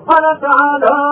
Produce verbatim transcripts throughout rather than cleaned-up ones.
قال تعالى: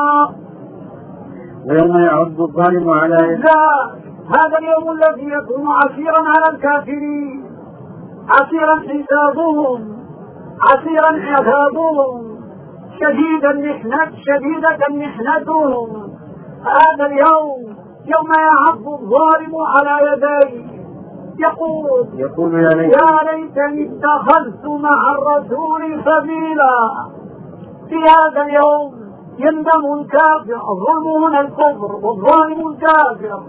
ويوم يعض الظالم على لا، هذا اليوم الذي يكون عسيرا على الكافرين، عسيرا حسابهم، عسيرا عذابهم، شديدا محنة شديدة محنتهم. هذا اليوم يوم يعض الظالم على يديه يقول يقول يا ليت يا ليتني اتخذت مع الرسول سبيلا. في هذا اليوم يندم الكافر، الظلم هنا الكفر، والظالم الكافر،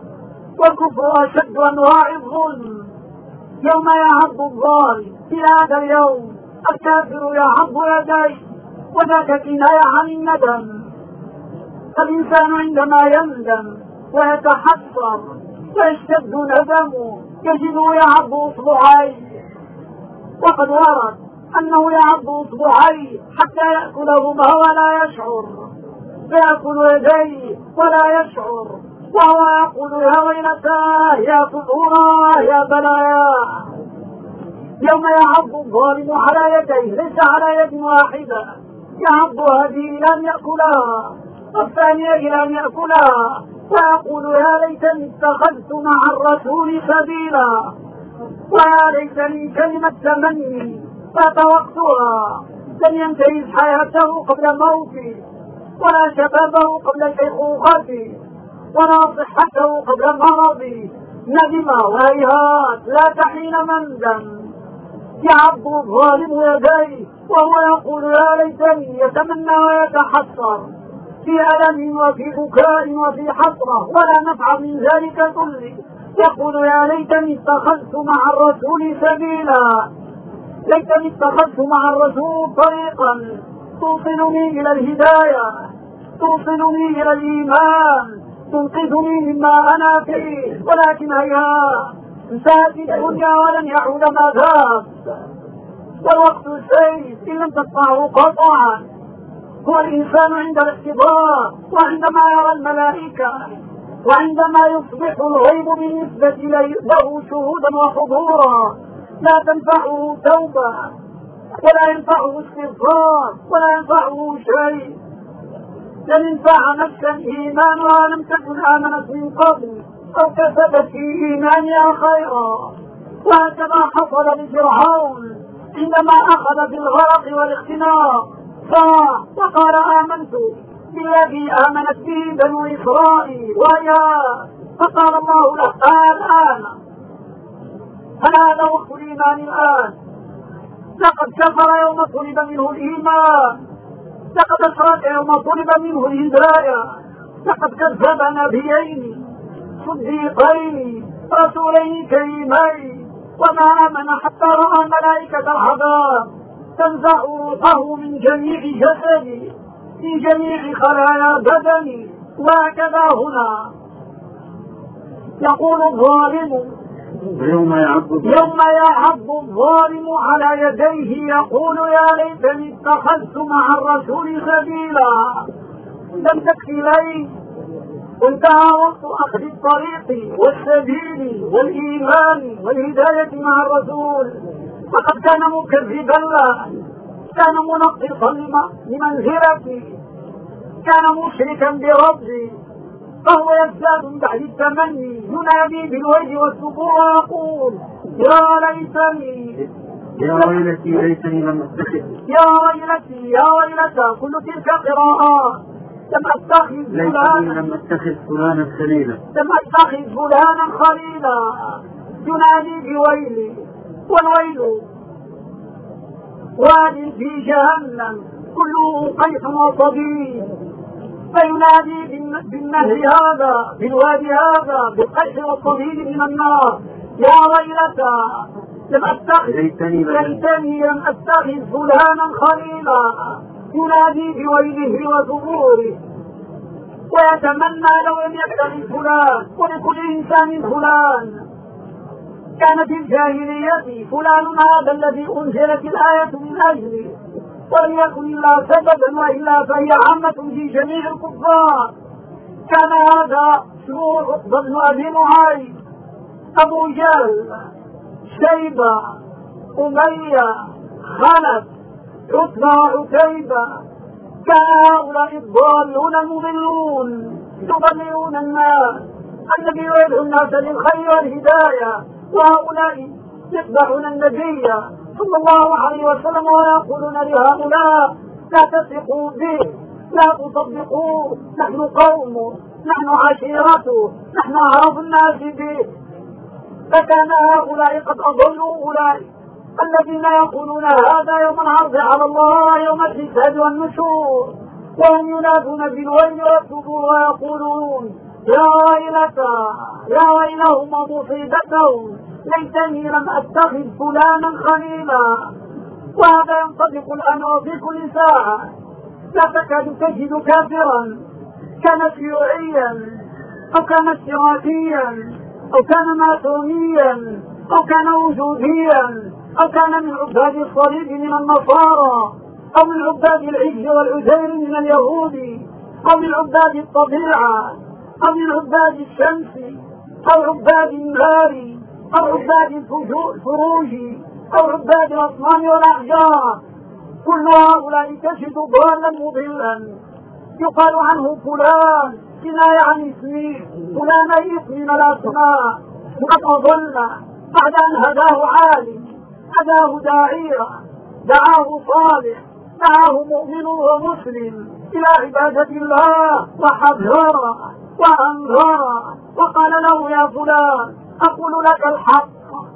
والكفر أشد أنواع الظلم. يوم يعض الظالم في هذا اليوم الكافر يعض يديه، وذاك كناية عن الندم. الإنسان عندما يندم ويتحسر ويشتد ندمه يجده يعض أصبعيه، وقد ورد أنه يعض أصبعيه حتى يأكلهما ولا يشعر، فيأكل يديه ولا يشعر، وهو يقول: يا ويلتاه، يا ثبوراه، يا بلاياه. يوم يعض الظالم على يديه، ليس على يد واحدة، يعض هذه إلى أن يأكلها، الثانية إلى أن يأكلها، ويقول: يا ليتني اتخذت مع الرسول سبيلا، ويا ليتني كلمة تمني فات وقتها، لم ينتهز حياته قبل موته، ولا شبابه قبل شيخوخته، ولا صحته قبل مرضه. ندم وهيهات لا تحين مندم. يعض الظالم يديه وهو يقول: يا ليتني، يتمنى ويتحسر في ألم وفي بكاء وفي حسرة، ولا نفع من ذلك كله. يقول: يا ليتني اتخذت مع الرسول سبيلا، ليتني اتخذت مع الرسول طريقا توصلني إلى الهداية، توصلني إلى الإيمان، تنقذني مما أنا فيه. ولكن هيا، انتهت الدنيا ولن يعود ما ذاب، والوقت السيف إن لم تقطعه قطعا. هو الإنسان عند الاختبار، وعندما يرى الملائكة، وعندما يصبح الغيب بالنسبة له شهودا وحضورا، لا تنفعه توبة، ولا ينفعه استغفار، ولا ينفعه شيء. لن ينفع نفسا إيمانها لم تكن آمنت من قبل أو كسبت في إيمانها خيرا. وهكذا حصل لفرعون عندما أخذ بالغرق والاختناق، فقال: آمنت بالذي آمنت به بنو إسرائيل، ويا فقال الله له: الآن، هل هذا وقت الإيمان الآن؟ لقد كفر يوم طلب منه الإيمان، لقد أشرك يوم طلب منه الهداية، لقد كذب نبيين صديقين رسولين كريمين، وما آمن حتى رأى ملائكة العذاب تنزع روحه من جميع جسدي، في جميع خلايا بدني. وهكذا هنا يقول الظالم: يوم يعض يوم يعض الظالم على يديه يقول: يا ليتني اتخذت مع الرسول سبيلا. لم تكفي لي، انتهى وقت أخذ الطريق والسبيل والإيمان والهداية مع الرسول. فقد كان مكذبا له، كان منقصا لمنزلته، كان مشركا بربه، فهو يزداد من بعد التمني، ينادي بالويل والثبور ويقول: يا ليتني، يا ويلتي ليتني لم اتخذ، يا ويلتي، يا ويلتى، كل تلك قراءات. لم اتخذ فلانا لم اتخذ فلانا خليلا، لم اتخذ فلانا خليلا. ينادي بويلي، والويل واد في جهنم كله قيح وصديد، فينادي بالنهر هذا، بالوادي هذا، بالقيح والصديد من النار: يا ويلتى لم اتخذ ليتني لم اتخذ فلانا خليلا. ينادي بويله وثبوره، ويتمنى لو لم يتخذ فلان. ولكل انسان فلان. كانت الجاهلية فلان هذا الذي انزلت الآية من اجله، ولم يكن الا سببا، والا فهي عامة في جميع الكفار. كان هذا اسمه عقبة بن ابي معاذ، ابو جهل، شيبة، أمية، خلف، عتبة وعتيبة. كان هؤلاء الضالون المضلون يضللون الناس، الذي يدعو الناس للخير والهداية، وهؤلاء يتبعون النبي صلى الله عليه وسلم ويقولون لهؤلاء لا تثقوا به، لا تصدقوه، نحن قومه، نحن عشيرته، نحن أعرف الناس به. فكان هؤلاء قد أضلوا أولئك الذين يقولون هذا يوم العرض على الله، يوم الحساب والنشور، وهم ينادون بالويل والثبور ويقولون يا ويلتى يا ويلهم ومصيبتهم ليتني لم أتخذ فلانا خليلا. وهذا ينطبق الآن وفي كل ساعة، لا تكاد تجد كافرا كان شيوعيا أو كان اشتراكيا أو كان ماسونيا أو كان وجوديا أو كان من عباد الصليب من النصارى أو من عباد العجل والعزير من اليهود أو من عباد الطبيعة أو من عباد الشمس أو عباد النار أو عباد الفروج أو عباد الأصنام والأحجار. كل هؤلاء تجد ضالا مضلا يقال عنه فلان كناية عن اسمه، فلان اسم من الأسماء، وقد أضل بعد أن هداه عالم، هداه داعية، دعاه صالح، دعاه مؤمن ومسلم إلى عبادة الله، وحذر وأنذر وقال له يا فلان أقول لك الحق،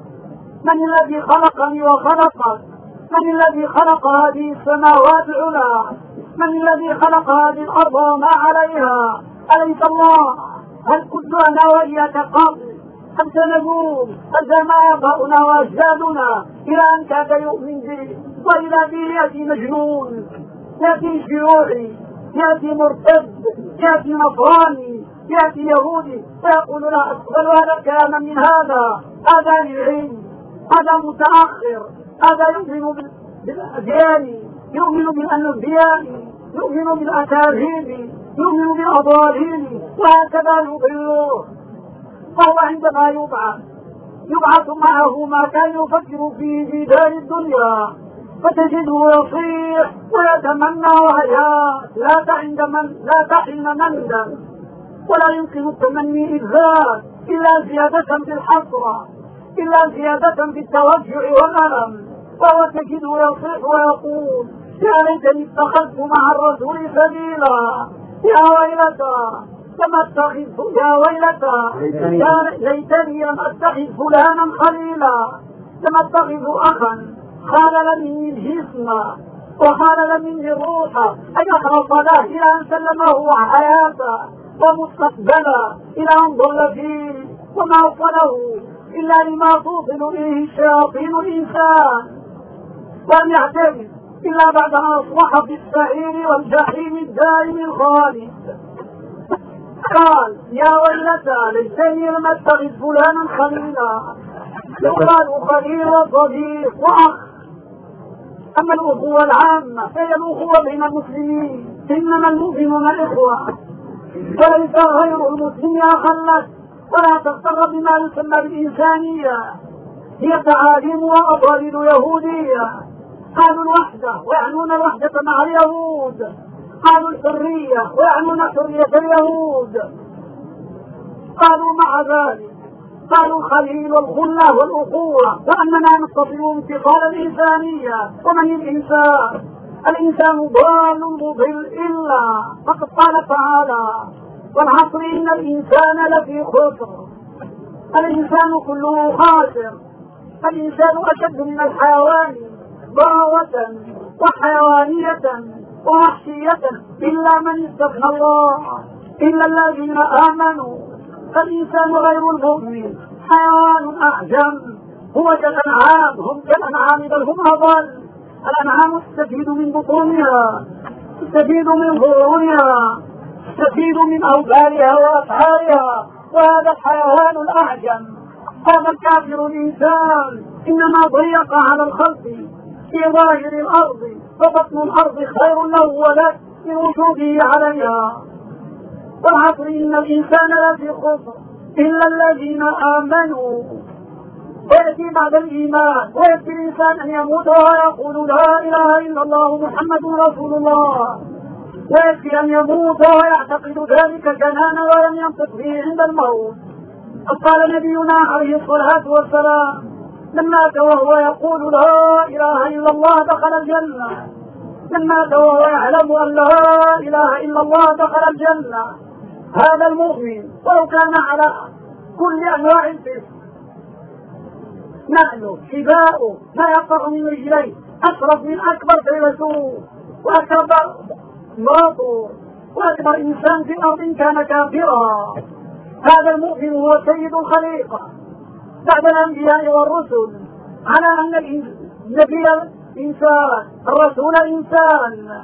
من الذي خلقني وخلقك؟ من الذي خلق هذه السماوات العلى؟ من الذي خلق هذه الأرض وما عليها؟ أليس الله؟ هل كنت أنا وإياك قبل أن سنقول أزما آباؤنا وأجدادنا إلى أن كاد يؤمن به، وإلى به يأتي مجنون، يأتي شيوعي، يأتي مرتد، يأتي نصراني، يأتي يهودي فيقول لا أقبل هذا الكلام من هذا، هذا العلم، هذا متأخر، هذا يؤمن بالأديان، يؤمن بالأنبياء، يؤمن بالأكاذيب، يؤمن بالأضاليل، وهكذا يضلوه. فهو عندما يبعث يبعث معه ما كان يفكر فيه في دار الدنيا، فتجده يصيح ويتمنى وهيات لا تعند من لا تحن مندم، ولا يمكن التمني إذات إلا زيادة في الحسرة، إلا زيادة في التوجع والألم. وهو تجده يصيح ويقول يا ليتني اتخذت مع الرسول سبيلا، يا ويلتى لم اتخذ يا ويلتى يا ليتني لم اتخذ فلانا خليلا، لم اتخذ اخا خالل مني الجسم وخالل مني الروح، اي اخلص له الى ان سلمه حياته ومستقبلا الى ان ضل فيه، وما وصله الا لما توصل اليه الشياطين الانسان، لم يعترف إلا بعد أن أصبح في السعير والجحيم الدائم الخالد. قال يا ويلتى ليتني لم أتخذ فلانا خليلا. يقال خليل وصديق وأخ. أما الأخوة العامة فهي الأخوة بين المسلمين، إنما المؤمنون إخوة، وليس غير المسلم أخا لك، ولا تغتر بما يسمى بالإنسانية، هي تعاليم وأضاليل يهودية. قالوا الوحدة ويعنون الوحدة مع اليهود، قالوا الحرية ويعنون حرية اليهود، قالوا مع ذلك قالوا الخليل والخلة والأخوة، وأننا نستطيع انتقال الإنسانية. ومن الإنسان؟ الإنسان ضال مضل إلا فقد قال تعالى والعصر إن الإنسان لفي خسر. الإنسان كله خاسر، الإنسان أشد من الحيوان ضراوة وحيوانية ووحشية إلا من استثنى الله، إلا الذين آمنوا. فالإنسان غير المؤمن حيوان أعجم، هو كالأنعام، هم كالأنعام بل هم أضل. الأنعام تستفيد من بطونها، تستفيد من ظهورها، تستفيد من أوبارها وأفعالها، وهذا الحيوان الأعجم. هذا الكافر الإنسان إنما ضيق على الخلق في ظاهر الأرض، فبطن الأرض خير له ولك من وجوده عليها. والعصر إن الإنسان لفي خسر إلا الذين آمنوا. ويأتي بعد الإيمان ويأتي الإنسان أن يموت ويقول لا إله إلا الله محمد رسول الله، ويكفي أن يموت ويعتقد ذلك جنانا ولم ينطق به عند الموت. قال نبينا عليه الصلاة والسلام من مات وهو يقول لا إله إلا الله دخل الجنة، من مات وهو يعلم أن لا إله إلا الله دخل الجنة. هذا المؤمن ولو كان على كل أنواع الفسق، نعله شباؤه ما يقع من رجليه أشرف من أكبر فيلسوف وأكبر مراطه وأكبر إنسان في الأرض كان كافرا. هذا المؤمن هو سيد الخليقة بعد الأنبياء والرسل، على أن النبي إنسان الرسول إنسان،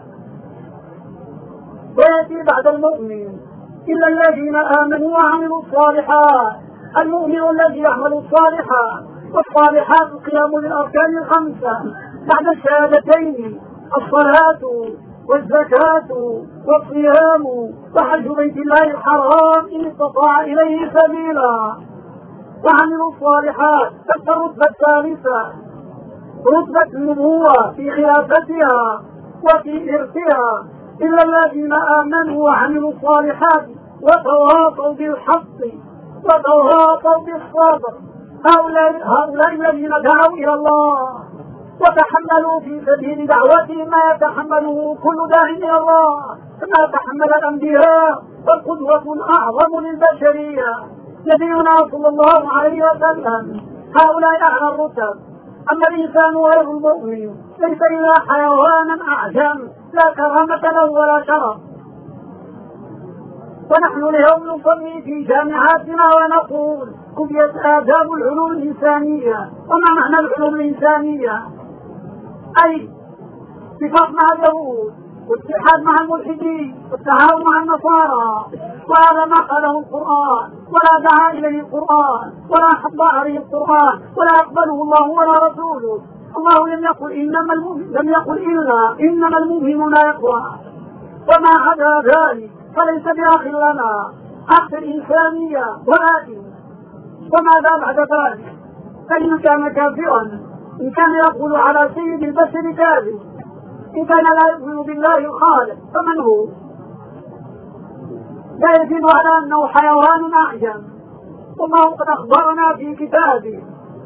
ويأتي بعد المؤمن إلا الذين آمنوا وعملوا الصالحات. المؤمن الذي يعمل الصالحات، والصالحات القيام للأركان الخمسة بعد الشهادتين: الصلاة والزكاة والصيام وحج بيت الله الحرام إن استطاع إليه سبيلا. وعملوا الصالحات حتى الرتبة الثالثة، رتبة النبوة في خلافتها وفي إرثها، إلا الذين آمنوا وعملوا الصالحات وتواصوا بالحق وتواصوا بالصبر. هؤلاء, هؤلاء الذين دعوا إلى الله وتحملوا في سبيل دعوتهم ما يتحمله كل داع إلى الله، كما تحمل الأنبياء والقدوة أعظم للبشرية نبينا صلى الله عليه وسلم. هؤلاء أعلى الرتب. أما الإنسان غير المؤمن ليس إلا حيوانا أعجم لا كرامة له ولا شرف. ونحن اليوم نصلي في جامعاتنا ونقول كلية آداب العلوم الإنسانية. وما معنى العلوم الإنسانية؟ أي اتفاق مع اليهود واتحاد مع الملحدين والتعاون مع النصارى، وهذا ما قاله القرآن ولا دعا إليه القرآن ولا حض عليه القرآن ولا يقبله الله ولا رسوله. الله لم يقل إنما المؤمن لم يقل إلا إنما المؤمنون إخوة، وما عدا ذلك فليس بأخ لنا أخ الإنسانية. ولكن وماذا بعد ذلك؟ فإن كان كافرا، إن كان يقول على سيد البشر كاذب، إن كان لا يؤمن بالله الخالق فمن هو؟ لا يزيد على أنه حيوان أعجم. والله قد أخبرنا في كتابه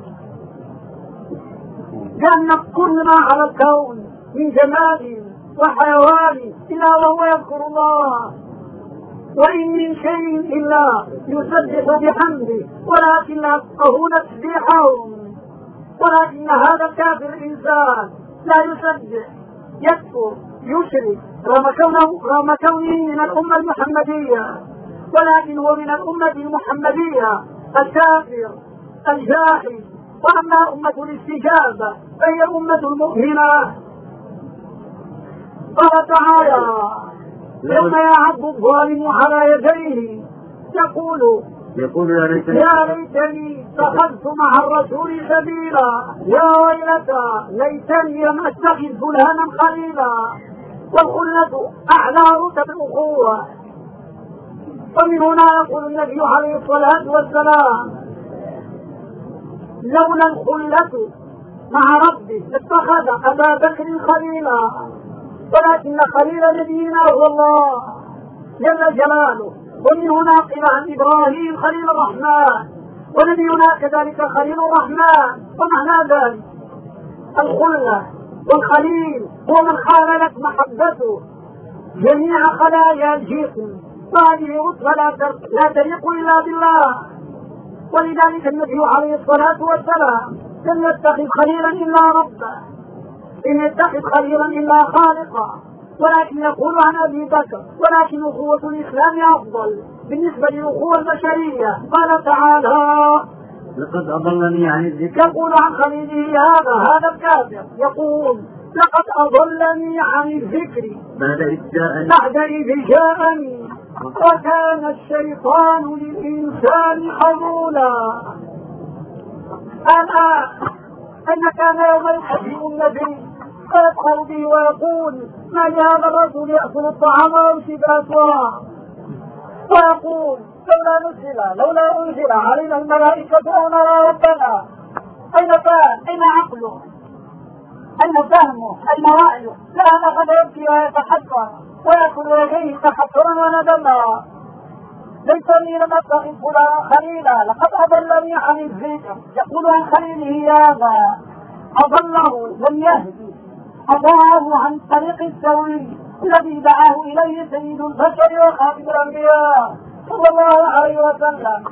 بأن كل ما على الكون من جمال وحيوان إلا وهو يذكر الله، وإن من شيء إلا يسبح بحمده ولكن لا يفقهون تسبيحهم. ولكن هذا الكافر الإنسان لا يسبح، يكفر، يشرك رغم كونه رغم كونه من الأمة المحمدية، ولكن هو من الأمة المحمدية الكافر الجاحد. وأما أمة الاستجابة فهي أمة المؤمنة. قال تعالى: يوم يعض الظالم على يديه يقول يقول يا ليتني يا ليتني اتخذت مع الرسول سبيلا، يا ويلتى ليتني لم اتخذ فلانا خليلا. والخلة أعلى رتب الأخوة. ومن هنا يقول النبي عليه الصلاة والسلام: لولا الخلة مع ربه اتخذ أبا بكر خليلا. ولكن خليل نبينا هو الله جل جلاله. ومن هنا قيل عن إبراهيم خليل الرحمن، ونبينا كذلك خليل الرحمن. ومعنى ذلك الخلة والخليل هو من خاللت محبته جميع خلايا الجسم، وهذه رتبة لا تليق إلا بالله. ولذلك النبي عليه الصلاة والسلام لم يتخذ خليلا إلا ربه، لم يتخذ خليلا إلا خالقا. ولكن يقول عن أبي بكر: ولكن أخوة الإسلام أفضل بالنسبة للأخوة البشرية. قال تعالى: لقد أضلني عن الذكر. يقول عن خليله هذا هذا الكافر، يقول: لقد أضلني عن الذكر بعد إذ جاءني بعد إذ جاءني وكان الشيطان للإنسان خذولا. الآن أن كان يوم يحبه النبي فيدخل به ويقول: ما لهذا الرجل يأكل الطعام ويمشي بالأسواق، ويقول: لولا نزل لولا أنزل علينا الملائكة أو نرى ربنا. أين كان؟ أين عقله؟ أين فهمه؟ أين رأيه؟ لا هذا قد يبكي ويتحسر ويأكل يديه تحسرا وندما. ليتني لم اتخذ فلانا خليلا لقد اضلني عن الذكر. يقول عن خليله هذا اضله لم يهدي، اضاه عن الطريق السوي الذي دعاه اليه سيد البشر وخاتم الانبياء صلى الله عليه وسلم.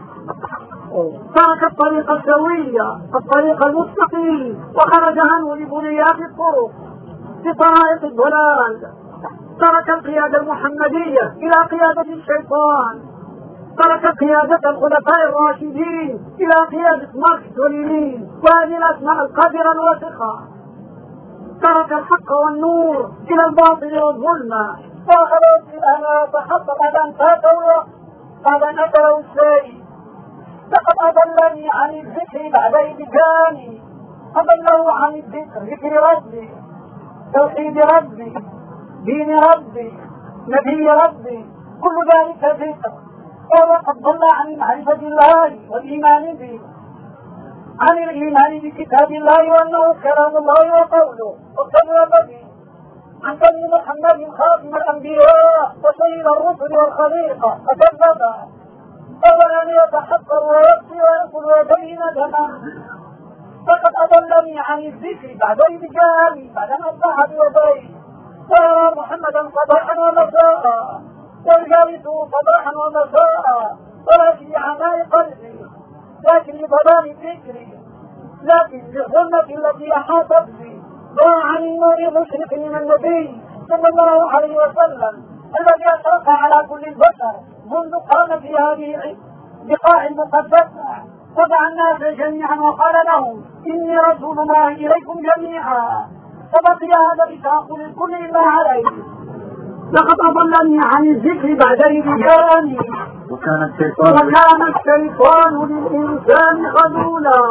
ترك الطريق السوية الطريق المستقيم وخرج عنه لبنيات الطرق بطرائق الضلال. ترك القيادة المحمدية إلى قيادة الشيطان. ترك قيادة الخلفاء الراشدين إلى قيادة ماركس ولينين وهذه الأسماء القادرة الوثقة. ترك الحق والنور إلى الباطل والظلمة. وخلاص الآن يتحقق بعد أن فاته بعد أن أتله الشيء. لقد أضلني عن الذكر بعد إذ جاءني. أضله عن الذكر، ذكر ربي، توحيد ربي، دين ربي، نبي ربي، كل ذلك ذكر. وقد ضل عن معرفة الله والإيمان به، عن الإيمان بكتاب الله وأنه كلام الله وقوله وكلام به، عن كلمة محمد خاتم الأنبياء وسيد الرسل والخليقة فكذب. أولا أن يتحقر ويبكي ويأكل ويبين دما. فقد أضلني عن الذكر بعد إذ جاءني بعد أن أصبح بيديه. ويرى محمدا صباحا ومساء ويجالسه صباحا ومساء ولكن لعناء قلبي، لكن لضلال فكري، لكن للظلمة التي أحاطت بي. وعن النور المشرق من النبي صلى الله عليه وسلم الذي أشرق على كل البشر منذ قام في هذه البقاع المقدسة ودعا الناس جميعا وقال لهم إني رسول الله إليكم جميعا. فبقي هذا بتعقل الكل إلا عليه. لقد أضلني عن الذكر بعد إذ جاءني. وكان الشيطان وكان الشيطان للإنسان خذولا.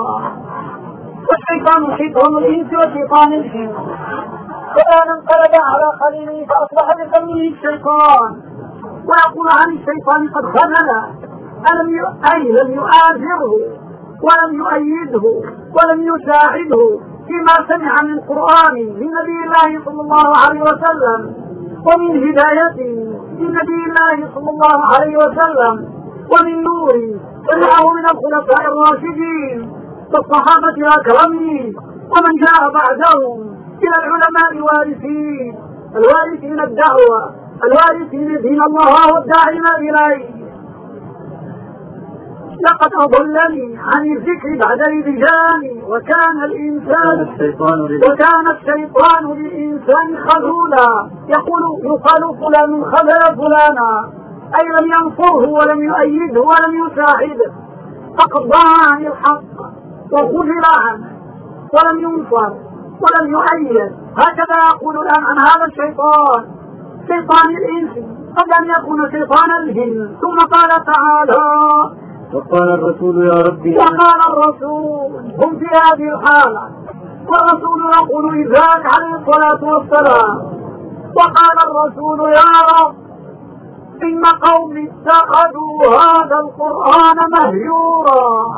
والشيطان شيطان الإنس وشيطان الجن. فالآن انقلب على خليله فأصبح بسمه الشيطان. ويقول عن الشيطان قد خذله، ألم ي... أي لم يؤازره ولم يؤيده ولم يساعده فيما سمع من القرآن من نبي الله صلى الله عليه وسلم ومن هدايته من نبي الله صلى الله عليه وسلم ومن نوره سمعه من الخلفاء الراشدين والصحابة الأكرمين ومن جاء بعدهم إلى العلماء الوارثين الوارثين الدعوة الوارثين دين الله والداعين إليه. لقد أضلني عن الذكر بعد إذ جاءني وكان الإنسان وكان الشيطان للإنسان خذولا. يقول يقال فلان خذل فلانا أي لم ينصره ولم يؤيده ولم يساعده، فقد ضاع عن الحق وخذل عنه ولم ينصر ولم يؤيد. هكذا يقول الآن عن هذا الشيطان شيطان الإنس قبل أن يكون شيطان الجن. ثم قال تعالى وقال الرسول يا ربي وقال الرسول هم في هذه الحالة والرسول يقول لذلك عليه الصلاة والسلام وقال الرسول يا رب إن قوم اتخذوا هذا القرآن مهجورا.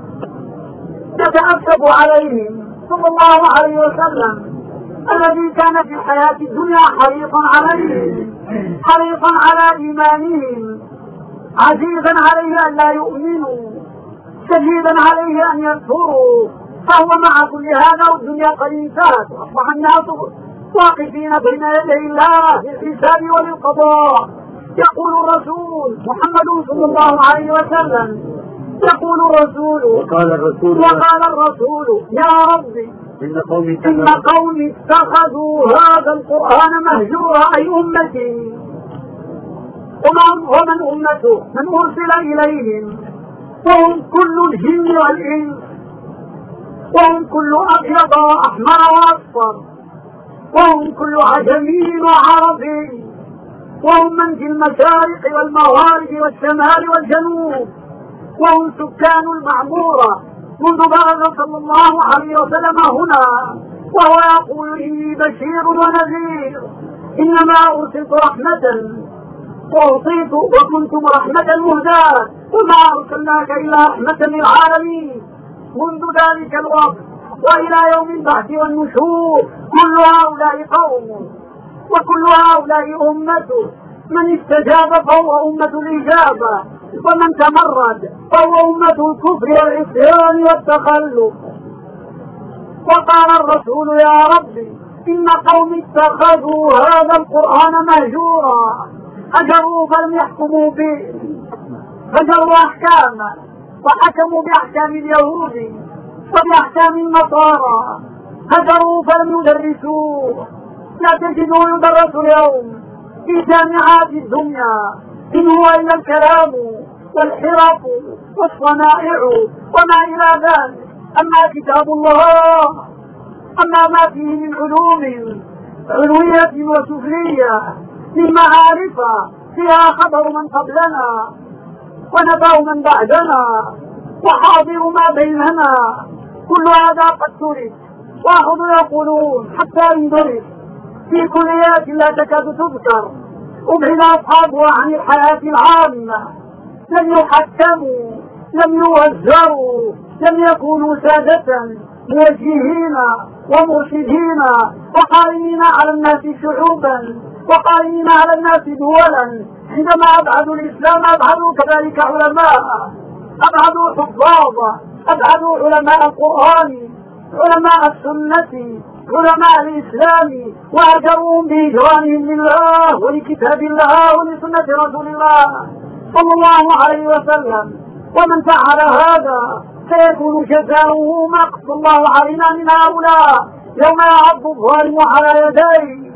يتأسف عليهم صلى الله عليه وسلم الذي كان في الحياة الدنيا حريصا عليهم حريصا على إيمانهم، عزيزا عليه أن لا يؤمنوا، شديدا عليه أن يكفروا. فهو مع كل هذا والدنيا قد انتهت وأصبح الناس واقفين بين يدي الله للحساب وللقضاء. يقول الرسول محمد صلى الله عليه وسلم يقول الرسول وقال الرسول وقال الرسول يا ربي إن قومي إن قومي اتخذوا هذا القرآن مهجورا أي أمتي. ومن, ومن أمته من أرسل إليهم وهم كل الجن والإنس وهم كل أبيض وأحمر وأصفر وهم كل عجمي وعربي وهم من في المشارق والمغارب والشمال والجنوب وهم سكان المعمورة منذ بلغ صلى الله عليه وسلم هنا وهو يقول إني بشير ونذير إنما أرسلت رحمة وأعطيت وكنتم رحمة مهداة وما أرسلناك إلا رحمة للعالمين. منذ ذلك الوقت وإلى يوم البعث والنشور كل هؤلاء قوم وكل هؤلاء أمته، من استجاب فهو أمة الإجابة، ومن تمرد فهو أمة الكفر والعصيان والتخلف. وقال الرسول يا ربي إن قوم اتخذوا هذا القرآن مهجورا، هجروا فلم يحكموا به، هجروا أحكامه وحكموا بأحكام اليهود وبأحكام النصارى، هجروا فلم يدرسوه. لا تجدوا يدرس اليوم في جامعات الدنيا إن هو إلا الكلام والحرف والصنائع وما إلى ذلك. أما كتاب الله، أما ما فيه من علوم علوية وسفلية، من معارف فيها خبر من قبلنا ونبأ من بعدنا وحاضر ما بيننا، كل هذا قد ترك. وأخذوا يقولون حتى إن درس في كليات لا تكاد تذكر أبعد أصحابها عن الحياة العامة، لم يحكموا، لم يوزروا، لم يكونوا سادة موجهين ومرشدين وقائمين على الناس شعوبا وقائمين على الناس دولا. عندما أبعدوا الإسلام أبعدوا كذلك علماء، أبعدوا حفاظ، أبعدوا علماء القرآن، علماء السنة، علماء الإسلام، وأجروهم بإجرامهم لله ولكتاب الله ولسنة رسول الله صلى الله عليه وسلم. ومن فعل هذا سيكون جزاؤه ما قص الله علينا من هؤلاء يوم يعض الظالم على يديه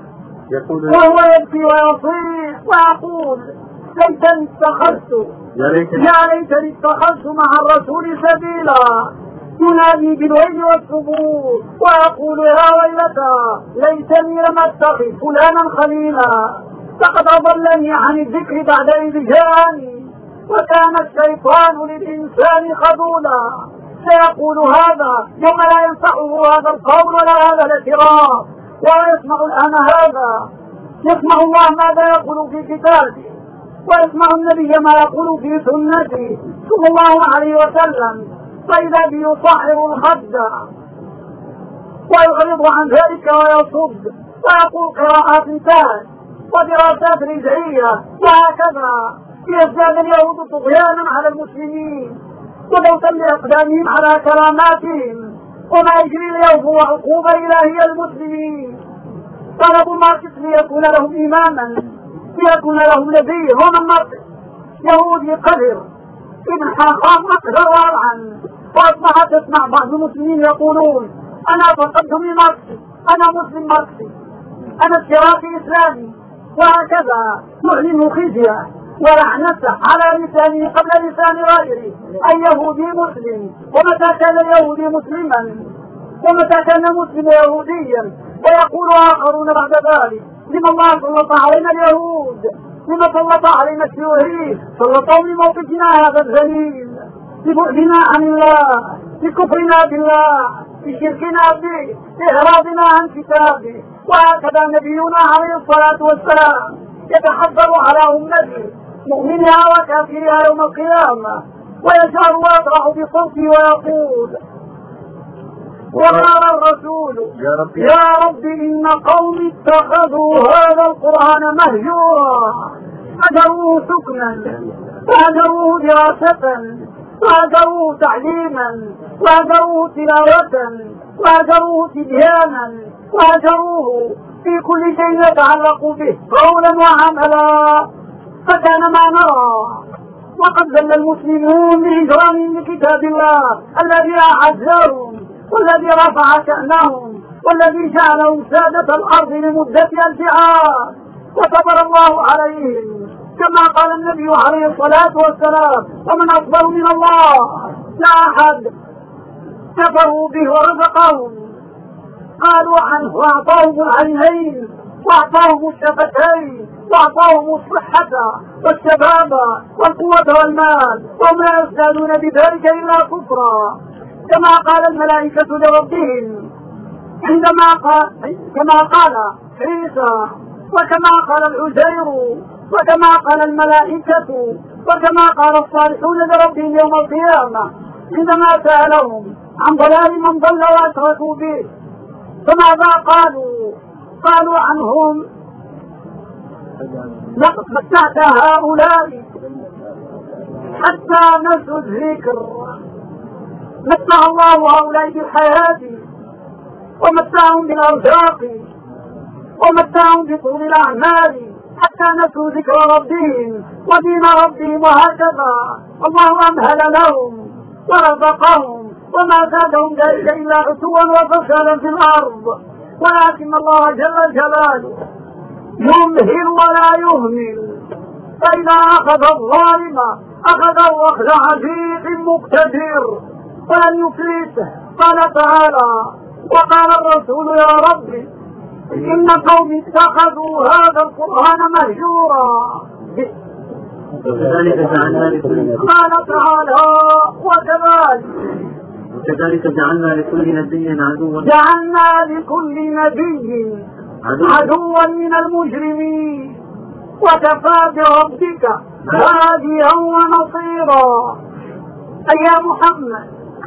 وهو يبكي ويصيح ويقول ليتني اتخذت يا ليتني اتخذت مع الرسول سبيلا، ينادي بالويل والثبور ويقول يا ويلتى ليتني لم اتخذ فلانا خليلا، لقد اضلني عن الذكر بعد اذ جاءني وكان الشيطان للإنسان خذولا. سيقول هذا يوم لا ينفعه هذا القول ولا هذا الاعتراف، ويسمع الآن هذا، يسمع الله ماذا يقول في كتابه، ويسمع النبي ما يقول في سنته صلى الله عليه وسلم، فإذا به يصحر الخد ويغرض عن ذلك ويصد ويقول قراءات انتهت ودراسات رجعية وهكذا. ليزداد اليهود طغيانا على المسلمين ودوسا لأقدامهم على كراماتهم، وما يجري اليوم هو عقوبة إلهية المسلمين. طلبوا ماركس ليكون لهم إماما، ليكون لهم نبي. ومن ماركس يهودي قذر ابن حاخام أقدر وارعا، وأصبحت تسمع بعض المسلمين يقولون أنا تقدمي ماركسي، أنا مسلم ماركسي، أنا اشتراكي إسلامي، وهكذا يعلن خزيه ولعنته على لسانه قبل لسان غيره. اليهودي مسلم، ومتى كان اليهودي مسلما ومتى كان مسلم يهوديا؟ ويقول آخرون بعد ذلك لما الله سلط علينا اليهود، لما سلط علينا الشيوعي، سلطوا لموقفنا هذا الذليل، لبعدنا عن الله، لكفرنا بالله، لشركنا به، لإعراضنا عن كتابه. وهكذا نبينا عليه الصلاة والسلام يتحذر على أمته مؤمنها وكافرها يوم القيامة، ويجعل ويطرح بصوته ويقول وقال الرسول يا رب يا رب إن قوم اتخذوا هذا القرآن مهجورا، هجروه سكنا وهجروه دراسة وهجروه تعليما وهجروه تلاوة وهجروه تبيانا وهجروه في كل شيء يتعلق به قولا وعملا. فكان ما نرى وقد ذل المسلمون بإجرامهم لكتاب الله الذي أعزهم والذي رفع شأنهم والذي جعلهم سادة الأرض لمدة ألف عام، وصبر الله عليهم كما قال النبي عليه الصلاة والسلام ومن أصبر من الله لا أحد. كفروا به ورزقهم، قالوا عنه وأعطاهم العينين وأعطاهم الشفتين وأعطاهم الصحة والشباب والقوة والمال، وهم لا يزدادون بذلك إلا كفرا. كما قال الملائكة لربهم عندما قال كما قال عيسى، وكما قال العزير، وكما قال الملائكة، وكما قال الصالحون لربهم يوم القيامة عندما سألهم عن ضلال من ضل وأشركوا به. فماذا قالوا؟ قالوا عنهم لقد متعت هؤلاء حتى نسوا الذكر. متع الله هؤلاء بالحياة ومتعهم بالأرزاق ومتعهم بطول الأعمال حتى نسوا ذكر ربهم ودين ربهم، وهكذا الله أمهل لهم ورزقهم وما زادهم ذلك إلا عتوا وفشلا في الأرض. ولكن الله جل جلاله يمهل ولا يهمل، فإذا أخذ الظالم أخذه أخذ عزيز مقتدر فلن يفلته. قال تعالى: وقال الرسول يا ربي إن قومي اتخذوا هذا القرآن مهجورا. وكذلك جعلنا لكل قال تعالى: وكذلك وكذلك جعلنا لكل نبي عدوا جعلنا لكل نبي عدوا من المجرمين وكفى بربك هاديا ونصيرا. أي يا محمد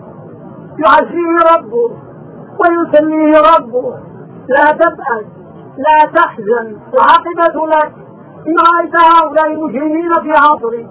يعزيه ربه ويسميه ربه، لا تبأس لا تحزن، العاقبة لك إن رأيت هؤلاء المجرمين في عصرك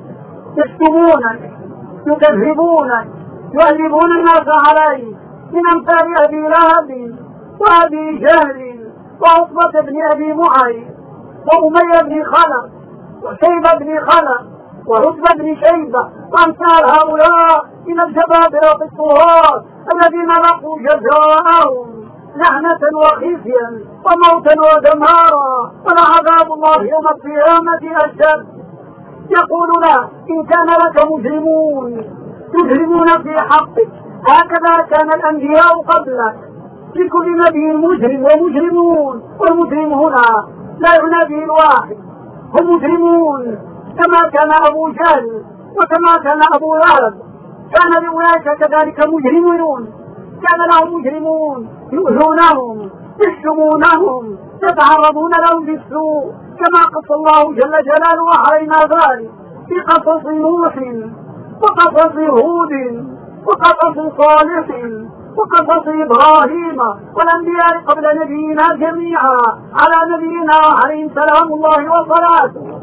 يشتمونك يكذبونك يؤلبون الناس عليك من أمثال أبي لهب وأبي جهل وعقبة بن أبي معيط وأمية بن خلف وشيبة بن خلف وعتبة بن شيبة وأمثال هؤلاء من الجبابرة الطغاة الذين لقوا جزاءهم لعنة وخزيا وموتا ودمارا ولعذاب الله يوم القيامة أشد. يقول له: إن كان لك مجرمون يجرمون في حقك هكذا كان الأنبياء قبلك، لكل نبي مجرم ومجرمون، والمجرم هنا لا يعنى به الواحد، هم مجرمون كما كان أبو جهل وكما كان أبو لهب، كان لأولئك كذلك مجرمون، كان لهم مجرمون يؤذونهم يشتمونهم يتعرضون لهم بالسوء، كما قص الله جل جلاله علينا ذلك في قصص نوح وقصص هود وقصص صالح وقصص إبراهيم والأنبياء قبل نبينا جميعا على نبينا عليه سلام الله وصلاته.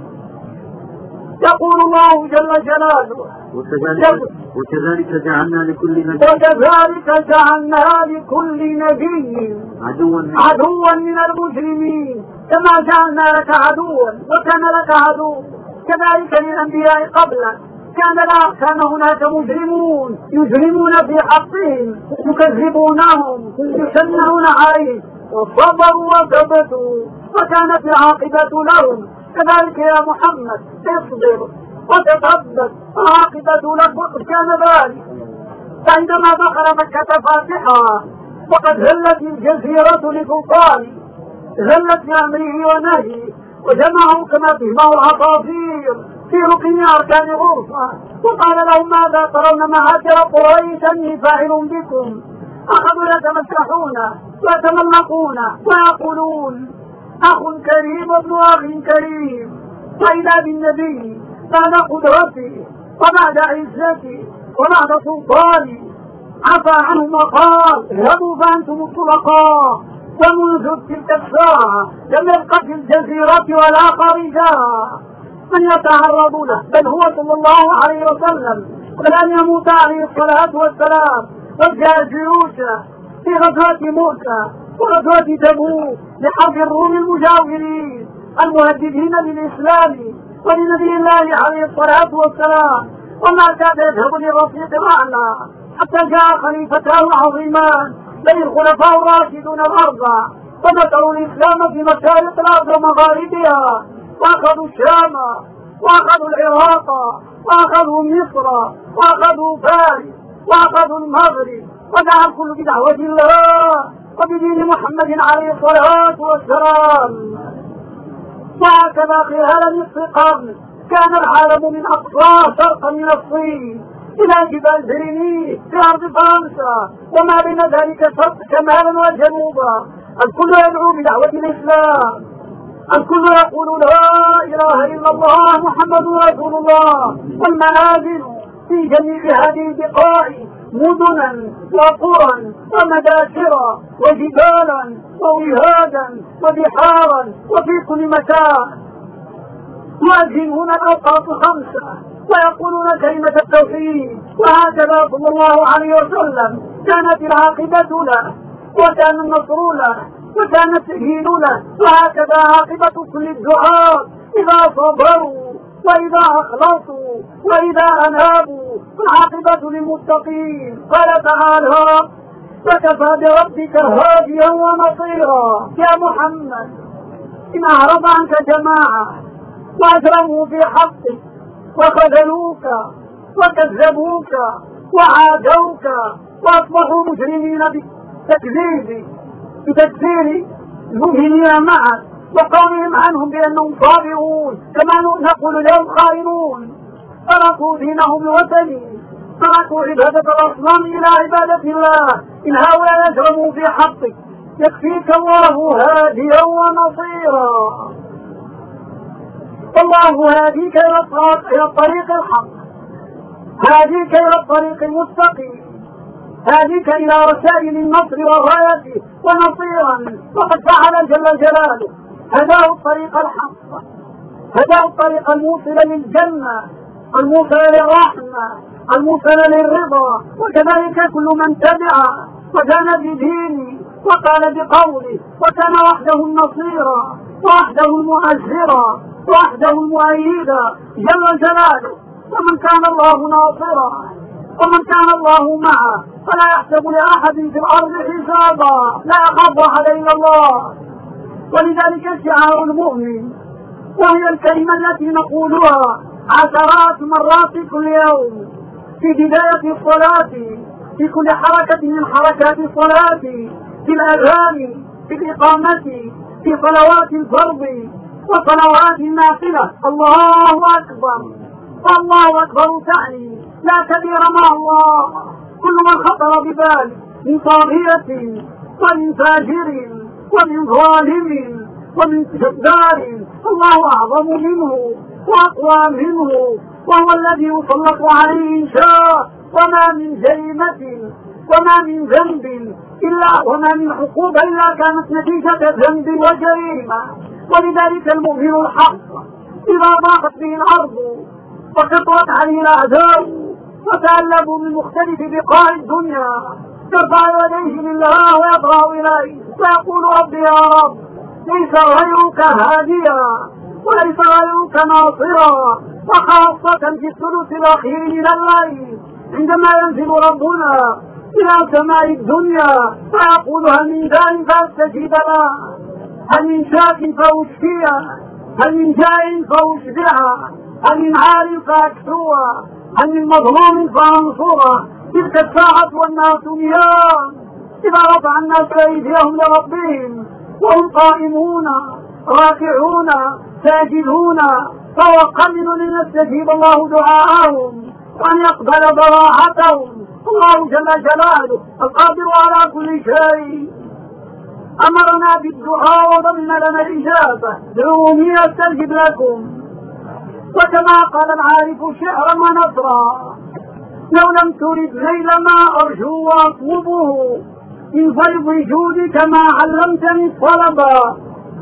يقول الله جل جلاله: وكذلك, وكذلك جعلنا لكل نبي وكذلك جعلنا لكل نبي عدوا عدوا من المجرمين، كما جعلنا لك عدوا وكان لك عدو كذلك للأنبياء قبلك، كان لا كان هناك مجرمون يجرمون في حقهم يكذبونهم يشنعون عليه وصبروا وثبتوا وكانت العاقبة لهم. كذلك يا محمد اصبر وتثبت العاقبة لك، وقد كان ذلك. فعندما دخل مكة فاتحا وقد ذلت الجزيرة لسلطانه، ذلت بأمره ونهيه وجمعوا كما فهمه العصافير في ركن أركان غرفة، وقال لهم: ماذا ترون معاشر قريش أني فاعل بكم؟ أخذوا يتمسحون ويتملقون ويقولون: أخ كريم وابن أخ كريم. وإذا بالنبي بعد قدرته وبعد عزته وبعد سلطانه عفى عنهم وقال: اذهبوا فأنتم الطلقاء. ومنذ تلك الساعة لم يبق في الجزيرة ولا خارجها من يتعرض له، بل هو صلى الله عليه وسلم قبل أن يموت عليه الصلاة والسلام وجاء جيوشه في غزوة موسى وغزوة تبوك لحرب الروم المجاورين المهددين للإسلام ولنبي الله عليه الصلاة والسلام، وما كاد يذهب للرفيق الأعلى حتى جاء خليفتاه العظيمان بل الخلفاء الراشدون الأربعة فذكروا الإسلام في مشارق الأرض ومغاربها، وأخذوا الشام وأخذوا العراق وأخذوا مصر وأخذوا فارس وأخذوا المغرب، ودعا الكل بدعوة الله وبدين محمد عليه الصلاة والسلام. وهكذا خلال نصف قرن كان العالم من أقصى شرقا من الصين إلى جبال بريني في أرض فرنسا وما بين ذلك شرق شمالا وجنوبا، الكل يدعو بدعوة الإسلام، الكل يقول: لا إله إلا الله محمد رسول الله. والمنازل في جميع هذه البقاع مدنا وقرى ومداشرا وجبالا ووهادا وبحارا وفي كل مكان يؤذنون الأوقات خمسة ويقولون كلمة التوحيد، وهكذا صلى الله عليه وسلم كانت العاقبة له وكان النصر له وكان التأهيل له، وهكذا عاقبة كل الدعاء إذا صبروا وإذا أخلصوا وإذا أنابوا العاقبة للمتقين. قال تعالى: فكفى بربك هاديا ونصيرا. يا محمد إن أعرض عنك جماعة وأجرموا في حقك وخذلوك وكذبوك وعادوك وأصبحوا مجرمين بتكذيب بتكذيب المؤمنين معك وقولهم عنهم بأنهم صابرون كما نقول اليوم خائنون، تركوا دينهم الوثني، تركوا عبادة الأصنام إلى عبادة الله. إن هؤلاء يجرموا في حقك يكفيك الله هاديا ونصيرا. الله هاديك إلى الطريق الحق، هاديك إلى الطريق المستقيم، هاديك إلى رسائل النصر والراية ونصيرا. وقد فعل جل جلاله، هداه الطريق الحق، هداه الطريق الموصل للجنة، الموصل للرحمة، الموصل للرضا. وكذلك كل من تبعه وكان بدينه وقال بقوله وكان وحده النصيرا وحده المؤزرا وحده المؤيدا جل جلاله. ومن كان الله ناصرا ومن كان الله معه فلا يحسب لأحد في الأرض حسابا، لا يخاف أحد إلا الله. ولذلك شعار المؤمن، وهي الكلمة التي نقولها عشرات مرات كل يوم في بداية الصلاة، في كل حركة من حركات الصلاة، في الأذان، في الإقامة، في صلوات الفرض وصلوات النافلة: الله أكبر، الله أكبر تعني لا كبير مع الله. كل من خطر ببال من طاغية ومن فاجر ومن ظالم ومن جبار الله أعظم منه وأقوى منه، وهو الذي يسلط عليه إن شاء. وما من جريمة وما من ذنب إلا وما من عقوبة إلا كانت نتيجة ذنب وجريمة. ولذلك المؤمن الحق إذا ضاقت به الأرض وكثرت عليه الأعداء وتألبوا من مختلف بقاع الدنيا يرفع يديه لله ويضرع إليه ويقول: ربي يا رب، ليس غيرك هاديا وليس غيرك ناصرا. وخاصة في الثلث الأخير من الليل عندما ينزل ربنا إلى سماء الدنيا فيقول: هل من داع فاستجيب له، هل من شاك فأشفيه، هل من جائع فأشبعه، هل من عار فأكسوه، هل من مظلوم فأنصره. تلك الساعة والناس نيام إذا رفع الناس أيديهم لربهم وهم قائمون راكعون ساجدون، فهو قادر أن يستجيب الله دعاءهم وأن يقبل ضراعتهم. الله جل جلاله القادر على كل شيء أمرنا بالدعاء وضمن لنا الإجابة: ادعوني أستجب لكم. وكما قال العارف شعرا ونثرا: لو لم ترد ليل ما أرجو وأطلبه من فيض جودك ما علمتني الطلبا.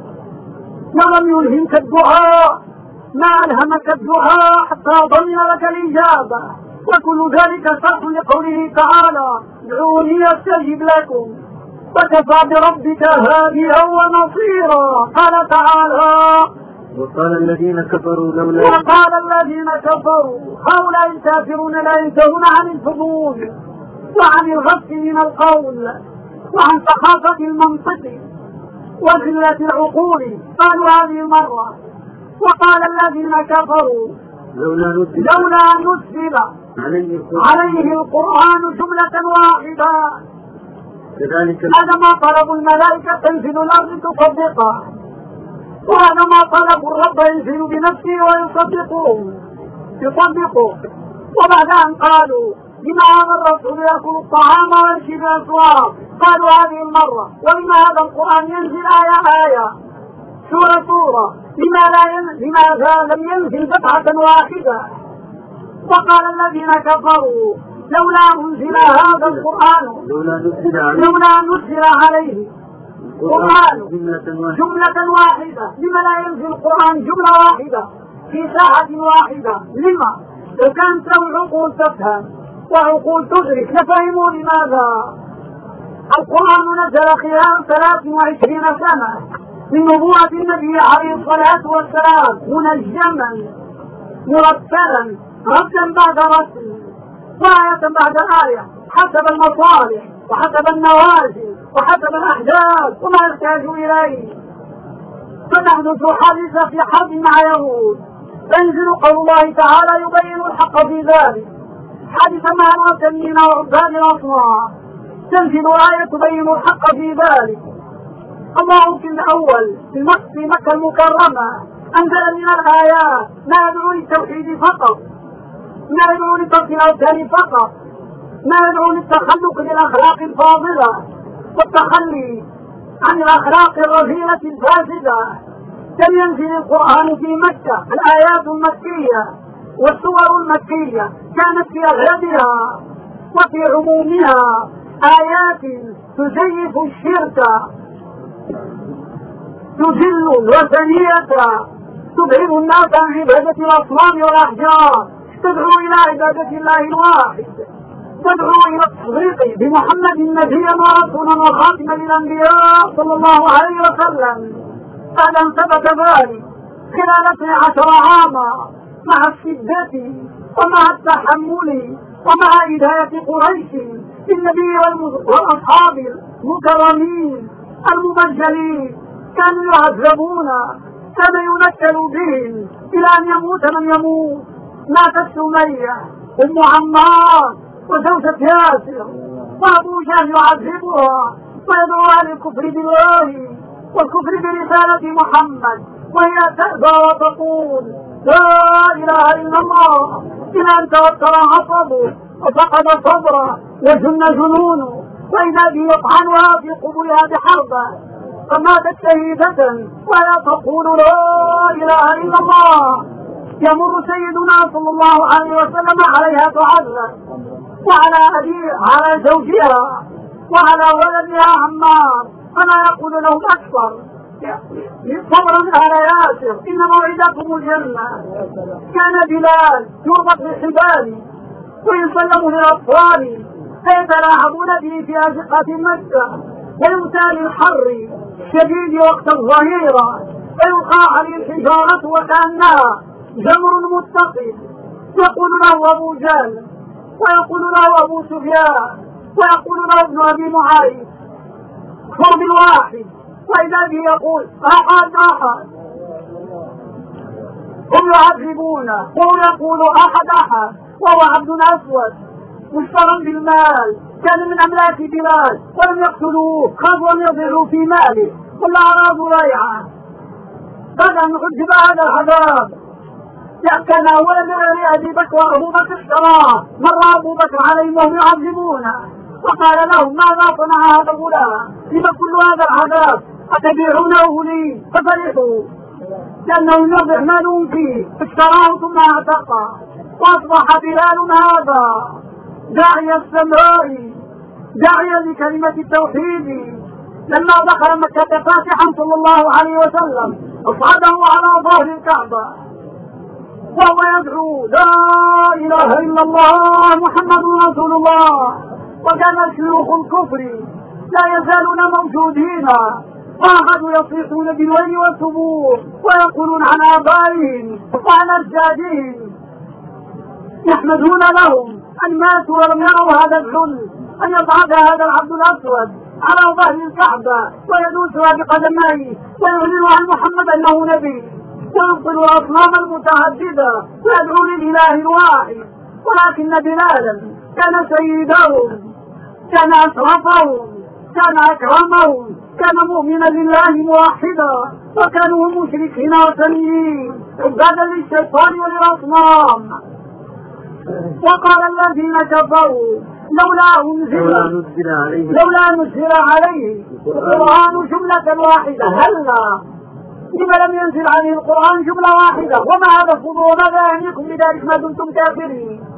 لو لم يلهمك الدعاء ما ألهمك الدعاء حتى ضمن لك الإجابة. وكل ذلك شرح لقوله تعالى: ادعوني أستجب لكم. وكفى بربك هاديا ونصيرا. قال تعالى: وقال الذين كفروا لولا وقال الذين كفروا هؤلاء الكافرون لا ينتهون عن الفضول وعن الغث من القول وعن سخافة المنطق وذلة العقول. قالوا هذه المرة: وقال الذين كفروا لولا نزل, لولا نزل عليه القرآن, عليه القرآن جملة واحدة. كذلك هذا ما طلبوا الملائكة تنزل الأرض تصدقه، وهذا ما طلبوا الرب ينزل بنفسه ويصدقه يصدقه. وبعد أن قالوا: لما هذا الرسول يأكل الطعام ويمشي بالأسواق، قالوا هذه المرة: ولما هذا القرآن ينزل آية آية سورة سورة، لماذا لم ينزل دفعة واحدة؟ وقال الذين كفروا لولا أنزل هذا القرآن لولا نزل عليه القرآن جملة واحدة. لما لا ينزل القرآن جملة واحدة في ساعة واحدة؟ لما؟ لو كانت له عقول تفهم وعقول تدرك لفهموا لماذا. القرآن نزل خلال ثلاث وعشرين سنة من نبوة النبي عليه الصلاة والسلام، منجما مرتلا ردا بعد رد وآية بعد آية حسب المصالح وحسب النوازل وحسب الأحداث وما يحتاج إليه. فتحدث حادثة في حرب مع يهود فينزل قول الله تعالى يبين الحق في ذلك. حادثة مع المعتمين وعباد الأصنام تنزل آية تبين الحق في ذلك. الله في الأول في مكة المكرمة أنزل من الآيات ما يدعو للتوحيد فقط، ما يدعو لترك الأوثان فقط، ما يدعو للتخلق بالأخلاق الفاضلة والتخلي عن الأخلاق الرذيلة الفاسدة. لم ينزل القرآن في مكة. الآيات المكية والسور المكية كانت في أغلبها وفي عمومها آيات تزيف الشرك، تذل الوثنية، تبعد الناس عن عبادة الأصنام والأحجار، تدعو إلى عبادة الله الواحد، تدعو إلى التصديق بمحمد نبيا ورسولا وخاتما للأنبياء صلى الله عليه وسلم. بعد أن ثبت ذلك خلال اثني عشر عاما مع الشدة ومع التحمل ومع هداية قريش للنبي والأصحاب المكرمين المبجلين، كانوا يعذبون، كان ينكل بهم إلى أن يموت من يموت. ماتت سمية أم عمار وزوجة ياسر وأبو جهل يعذبها ويدعوها للكفر بالله والكفر برسالة محمد، وهي تأبى وتقول لا إله إلا الله إلى أن توتر عصبه وفقد صبره وجن جنونه، وإذا به يطعنها في قبولها بحربه فماتت شهيدة ولا تقول لا إله إلا الله. يمر سيدنا صلى الله عليه وسلم عليها تعذب وعلى أبيها على زوجها وعلى ولدها عمار، فما يقول لهم أكثر صبرا على ياسر إن موعدكم الجنة. كان بلال يربط بالحبال ويسلم للأطفال فيتلاعبون به في أزقة مكة، ويؤتى للحر الشديد وقت الظهيرة فيلقى عليه الحجارة وكأنها جمر متقد. يقول له أبو جهل ويقول له أبو سفيان ويقول له ابن أبي معاذ فرد الواحد، وإذا به يقول أحد أحد. هم يعذبون وهو يقول أحد أحد وهو عبد أسود مشترى بالمال، كان من أملاك بلال ولم يقتلوه، خافوا أن يضيعوا في ماله ولا أرادوا ضيعه. بعد أن عذب هذا العذاب كان أولا من أبي بكر وأبو بكر اشتراه، مر أبو بكر عليهم وهم يعذبونه وقال لهم ماذا صنع هذا الغلام؟ لما كل هذا العذاب؟ أتبيعونه لي؟ ففرحوا لأنه يربح مال فيه، اشتراه ثم اعتقى، وأصبح بلال هذا داعي السماء داعيا لكلمة التوحيد. لما دخل مكة فاتحا صلى الله عليه وسلم أصعده على ظهر الكعبة وهو يدعو لا إله إلا الله محمد رسول الله. وكان شيوخ الكفر لا يزالون موجودين، وأخذوا يصيحون بالويل والثبور ويقولون عن آبائهم وعن أجدادهم، يحمدون لهم أن ماتوا ولم يروا هذا الذل، أن يصعد هذا العبد الأسود على ظهر الكعبة ويدوسها بقدميه ويعلن عن محمد أنه نبي، ويبطل الأصنام المتعددة ويدعو للإله الواحد. ولكن بلالا كان سيدهم، كان أشرفهم، كان أكرمهم، كان مؤمنا لله موحدا، وكانوا هم مشركين وثنيين عبادا للشيطان وللأصنام. وقال الذين كفروا لولا أنزل لولا نزل عليه القرآن جملة واحدة. هلا لما لم ينزل عليه القرآن جملة واحدة؟ وما هذا الفضول؟ وماذا يعنيكم بذلك ما دمتم كافرين؟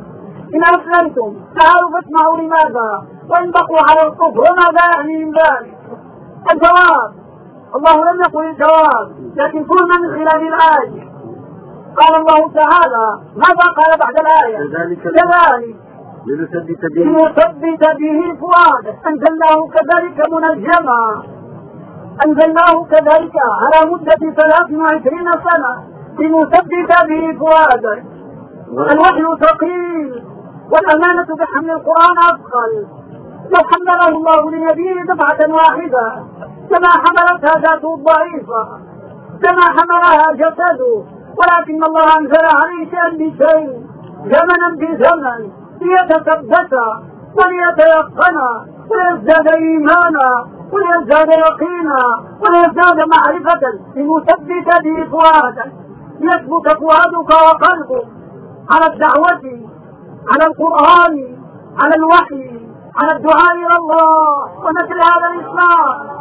إن أسلمتم تعالوا فاسمعوا لماذا، وإن بقوا على الكفر وماذا يعني من ذلك؟ الجواب، الله لم يقل الجواب لكن كنا من خلال الآية. قال الله تعالى ماذا قال بعد الآية؟ كذلك لنثبت به لنثبت به فؤادك أنزلناه كذلك منجما، أنزلناه كذلك على مدة ثلاث وعشرين سنة لنثبت به فؤادك. الوحي ثقيل والأمانة بحمل القرآن أثقل. لو حمله الله لنبيه دفعة واحدة كما حملتها ذاته الضعيفة كما حملها جسده، ولكن الله أنزل عليه شيئا بشيء زمنا بزمن ليتثبت وليتيقن ويزداد إيمانا وليزداد يقينا وليزداد معرفة لنثبت به فؤادك، يثبت فؤادك وقلبك على الدعوة على القرآن على الوحي على الدعاء إلى الله ونشر هذا الإسلام.